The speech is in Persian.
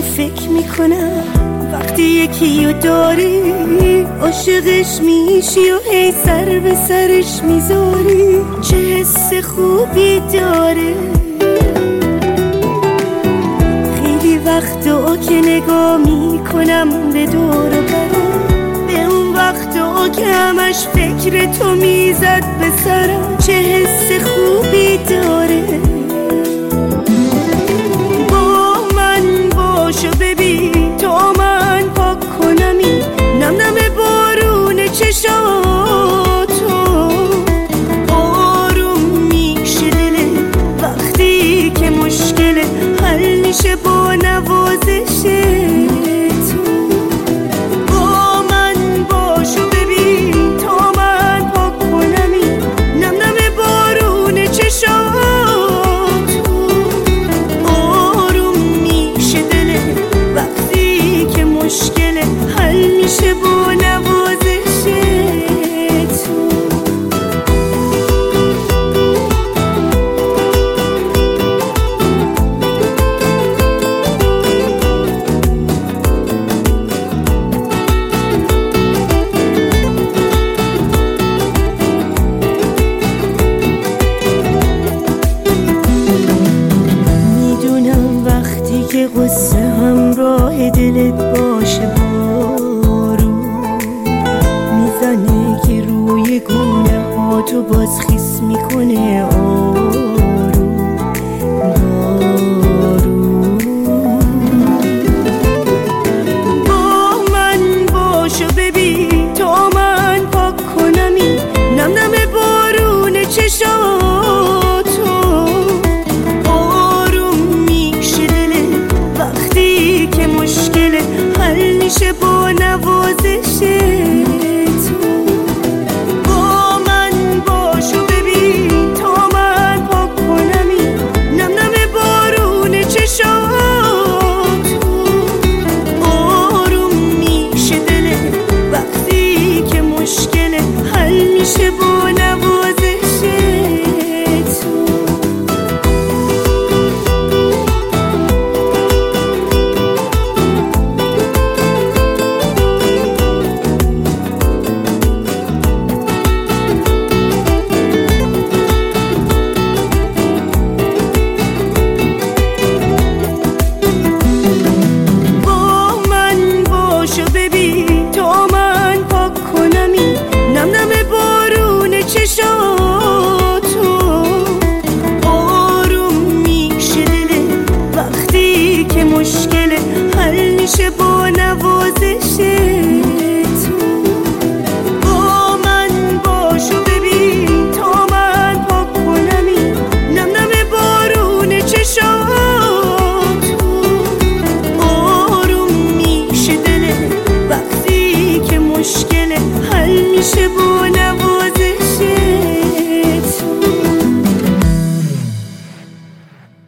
فکر میکنم وقتی یکی رو داری عاشقش میشی و هی سر به سرش میذاری، چه حس خوبی داره. خیلی وقتا که نگاه میکنم به دور و برم، به اون وقتا که همش فکر تو میزد به سرم، چه حس خوبی داره. با من باشو ببین تا من پاک کنمی نم نم بارون چشاتو، آروم میشه دله وقتی که مشکل حل میشه با نوازش تو. با من باشو ببین تا من پاک کنمی نم نم بارون چشاتو، آروم میشه دله وقتی که مشکل حل میشه با نوازش تو. میدونم وقتی که قصه همراه دلت باشه بارون میزنه که روی گونه ها تو باز